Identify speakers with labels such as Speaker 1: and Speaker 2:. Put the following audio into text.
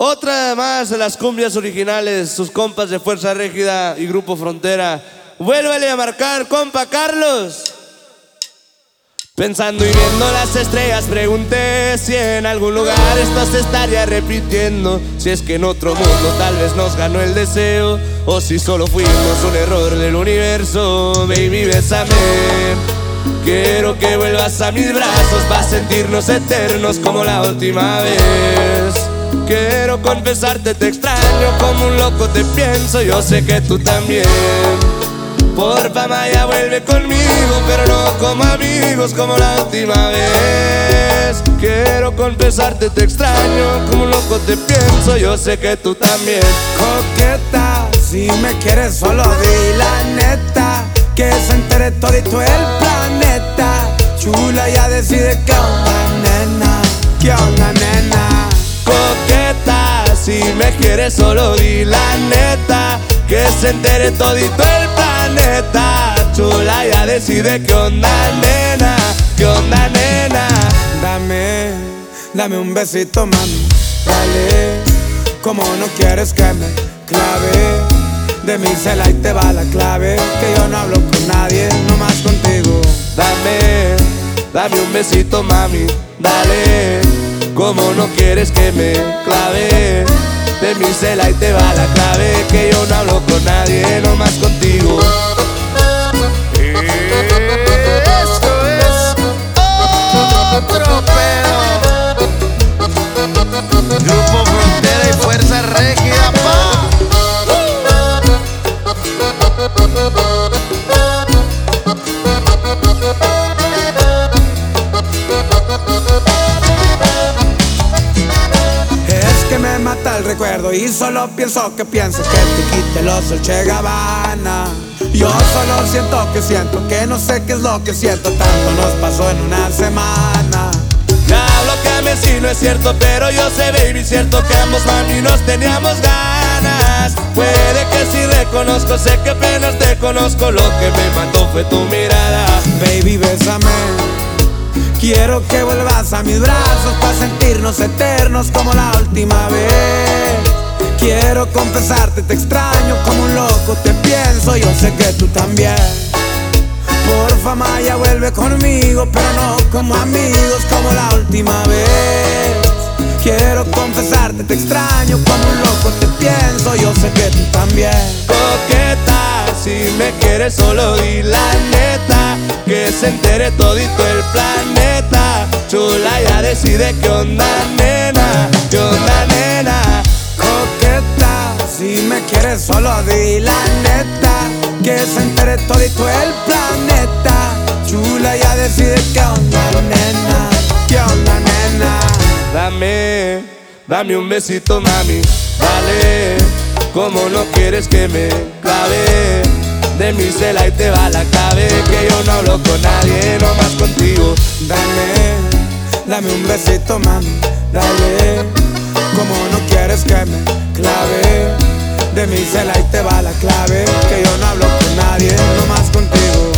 Speaker 1: Otra más de las cumbias originales, sus compas de Fuerza Régida y Grupo Frontera. Vuélvele a marcar, compa Carlos. Pensando y viendo las estrellas, pregunté si en algún lugar esto se estaría repitiendo. Si es que en otro mundo tal vez nos ganó el deseo, o si solo fuimos un error del universo. Baby, bésame, quiero que vuelvas a mis brazos para sentirnos eternos como la última vez. Quiero confesarte, te extraño, como un loco te pienso, yo sé que tú también. Porfa, Maya, vuelve conmigo, pero no como amigos, como la última vez. Quiero confesarte, te extraño, como un loco te pienso, yo sé que tú también.
Speaker 2: Coqueta, si me quieres solo di la neta, que se entere todito el planeta. Chula, ya decide qué onda, nena, qué onda, nena.
Speaker 1: Coqueta, si me quieres solo di la neta, que se entere todito el planeta. Chula, ya decide qué onda, nena, qué onda, nena.
Speaker 2: Dame un besito, mami, dale. Como no quieres que me clave, de mi cela y te va la clave, que yo no hablo con nadie, nomás contigo.
Speaker 1: Dame un besito, mami, dale. Como no quieres que me clave, de mi cela y te va la clave, que yo no hablo con nadie, nomás contigo.
Speaker 3: Esto es otro pedo. Grupo Frontera y Fuerza Régida, pa.
Speaker 2: Me mata el recuerdo y solo pienso que te quite los Dolce Gabbana. Yo solo siento que no sé qué es lo que siento. Tanto nos pasó en una semana.
Speaker 1: Ya lo que me sí no es cierto, pero yo sé, baby, cierto que ambos, mami, nos teníamos ganas. Puede que sí reconozco, sé que apenas te conozco, lo que me mató fue tu mirada.
Speaker 2: Baby, bésame, quiero que vuelvas a mis brazos para sentirnos eternos como la última vez. Quiero confesarte, te extraño, como un loco te pienso, yo sé que tú también. Porfa, Maya, vuelve conmigo, pero no como amigos, como la última vez. Quiero confesarte, te extraño, como un loco te pienso, yo sé que tú también.
Speaker 1: Coqueta, si me quieres solo di la neta, que se entere todito el planeta. Chula, ya decide qué onda, nena, qué onda, nena.
Speaker 2: Coqueta, si me quieres solo di la neta, que se entere todito el planeta. Chula, ya decide qué onda, nena, qué onda, nena.
Speaker 1: Dame un besito, mami, dale. Como no quieres que me clave, de mi cela y te va la clave, que yo no hablo con nadie, nomás contigo.
Speaker 2: Dame un besito, mami, dale. Como no quieres que me clave, de mi cela y te va la clave, que yo no hablo con nadie, nomás contigo.